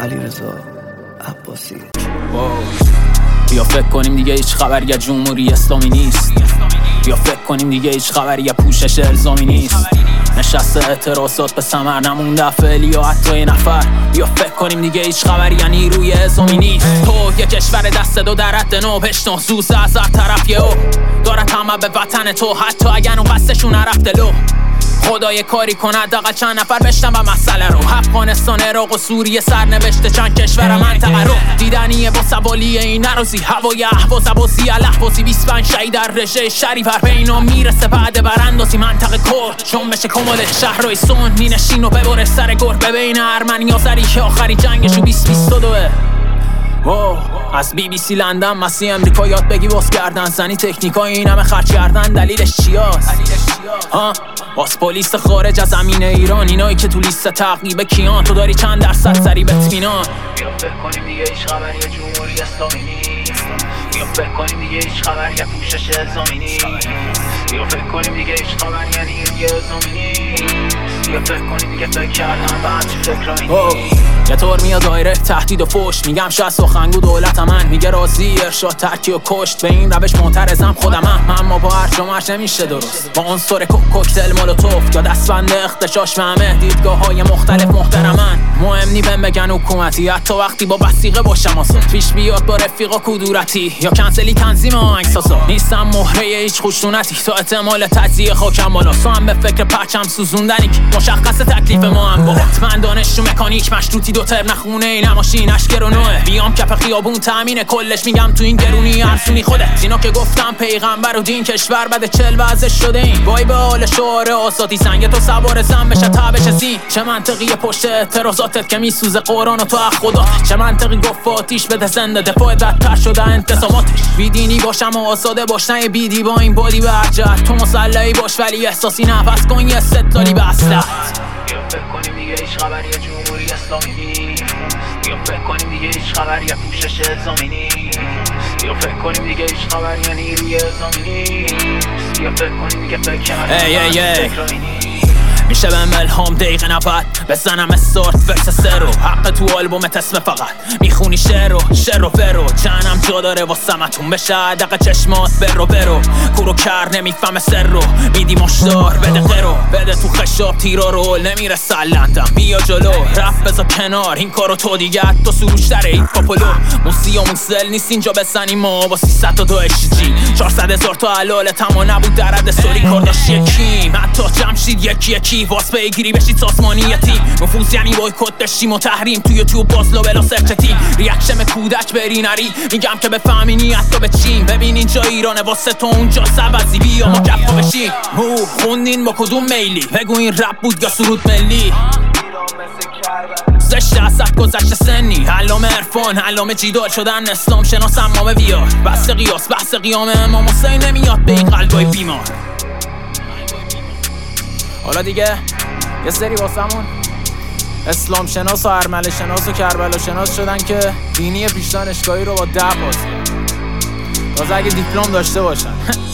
علیرضا عباسی. بیا فکر کنیم دیگه هیچ خبری از جمهوری اسلامی نیست. بیا فکر کنیم دیگه هیچ خبری از پوشش الزامی نیست. نشسته اعتراضات به ثمر نمونده فعلی یا حتی یه نفر. بیا فکر کنیم دیگه هیچ خبری از نیروی اسلامی نیست. تو یه کشور دست دو در حد نو بشنو زوز از هر طرف یه او داره تمام به وطن تو، حتی اگر اون قصدشون نرفته لو. خدای کاری کنه حداقل چند نفر بشنن و مسئله رو. افغانستان، عراق و سوریه سرنوشته چند کشور منطقه رو. دیدنیه با سوالی این نروزی هوای اهواز عباسی الاحوازی 25 شهید در رژه شریور به اینا میرسه بعد براندازی منطقه کرد جنبش کمال شهرهای سنی نشین و ببره سر گربه بین ارمنی آذری که آخرین جنگشو 2022. از BBC لندن مسیح امریکا یاد بگی باز کردن زنی تکنیکای این همه خرج کردن دلیلش چیاست؟ باز پلیس خارج از زمین ایران اینایی که تو لیست تعقیب کیان تو داری چند درصد سری به اطمینان. بیا فکر کنیم دیگه هیچ خبری از جمهوری اسلامی نیست. بیا فکر کنیم دیگه هیچ خبری از پوشش الزامی نیست. بیا فکر کنیم دیگه هیچ خبری از نیروی الزامی نیست. بیا فکر کنیم دیگه فکر کردن بعد چه فکرایی نیست. یه طور میاد دایرکت تهدید و فوش میگم شاید سخنگو دولت من میگه راضی ارشاد ترکی و کشت به این روش معترضم خودمم. اما با هر جمعش نمیشه درست با عنصر کوکتل مولوتوف یا دستبند اختشاش و همه دیدگاه‌های مختلف محترمن. مهم نی بهم بگن حکومتی حتی وقتی با وثیقه باشم آسان پیش بیاد با رفیقا کدورتی یا کنسلی تنظیم آهنگسازا. نیستم مهره هیچ خشونتی تا احتمال تجزیه خاکم بالا. هم به فکر پرچم سوزوندنی مشخص تکلیف ما هم با من دانشجو مکانیک مشروطی دو ترم نخونه اینا ماشین اشکر و نوه بیام کف خیابون تامین کلش میگم تو این گرونی ارسونی خودت. اینا که گفتم پیغمبر و دین کشور بعد 40 وضع شده این وای به حال شعار آزادی سنگ تو سوار زن بشه تابش زین. چه منطقی پشت اعتراضاتت که میسوزه قرآن و تو حق خدا. چه منطقی گفت آتیش بده زنده دفاع بدتر شده انتصاماتش. بیدینی باشم و آزاده باش نه بیدی با این بادی به هر جهت. تو مسلحی باش ولی احساسی نفس کن یه ستاری به اصلت. بیا فکر کنیم دیگه هیچ خبری از جمهوری اسلامی نیست. بیا فکر کنیم دیگه هیچ خبری از پوشش الزامی نیست. بیا فکر کنیم دیگه هیچ خبری از نیروی الزامی نیست. بیا فکر کنیم دیگه فکر کردن میشه بهم الهام دقیقه 90 بزنم استارت ورس سرو حق تو آلبومت اسم فقط میخونی شعر و فرو جنم جا داره واسمتون بشه دقیقه چشمات برو کورو کر نمیفهم سر رو میدی مشدار بده قرو بده تو خشاب تیرا رو نمیرسه لندم بیا جلو رفت بذار کنار این کارو تو دیگه تو سروشتره این پاپولو موسی و موسل نیست اینجا بزنیم ما با 302 HG 400,000 تا حلاله تما نبود در حد سوری کارداش یکیم حتی جمشید یکی واس بگیری بشید سازمانیتی نفوذ یعنی بایکوت داشتیم و تحریم تو یوتیوب بازلو بلا سرچتی ریاکشن کودک بری نری میگم که بفهمی نیت تو به چیم ببین اینجا ایرانه واسه تو اونجا سبزی بیا ما کفا بشیم خوندین با کدوم میلی بگو این رپ بود یا سرود ملی زشت ازت گذشت سنی علامه عرفان علامه جیدال شدن اسلام شناس امامه بیار بحث قیاس بحث قیام امام حسین نمیاد به این قلبای بیمار. حالا دیگه یه سری واسمون اسلام شناس و ارمله شناس و کربلا شناس شدن که دینی پیش دانشگاهی رو با 10 پاس تازه اگه دیپلم داشته باشن